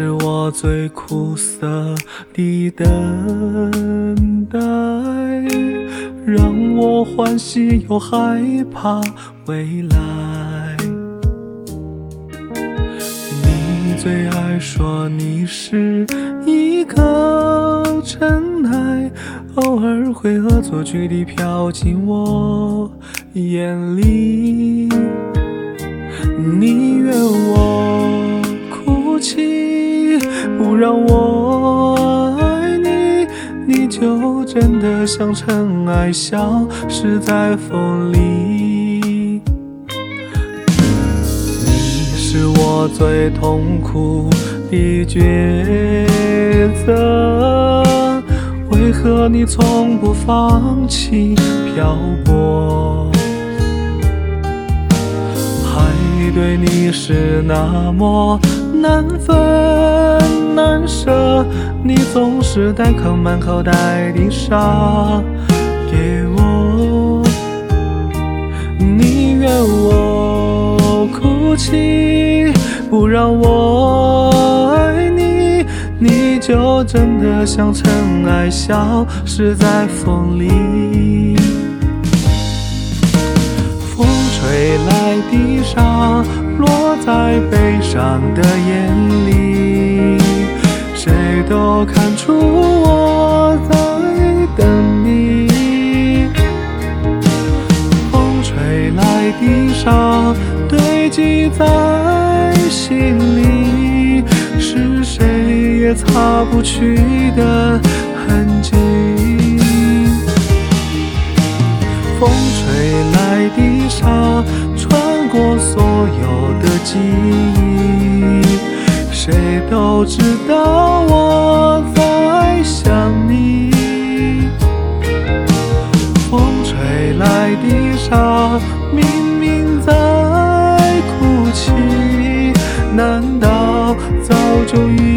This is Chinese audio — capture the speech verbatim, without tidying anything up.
是我最苦涩的等待，让我欢喜又害怕未来。你最爱说你是一个尘埃，偶尔会恶作剧地飘进我眼里。你愿我哭泣，不让我爱你，你就真的像尘埃消失在风里。你是我最痛苦的抉择，为何你从不放弃漂泊？海对你是那么难分难舍，你总是单靠满口袋的沙给我。你愿我哭泣，不让我爱你，你就真的像尘埃消失在风里。风吹来的沙落在悲伤的眼里，谁都看出我在等你。风吹来的沙堆积在心里，是谁也擦不去的痕迹。风吹来的沙穿过所有的记忆，谁都知道我在想你。风吹来的沙明明在哭泣，难道早就已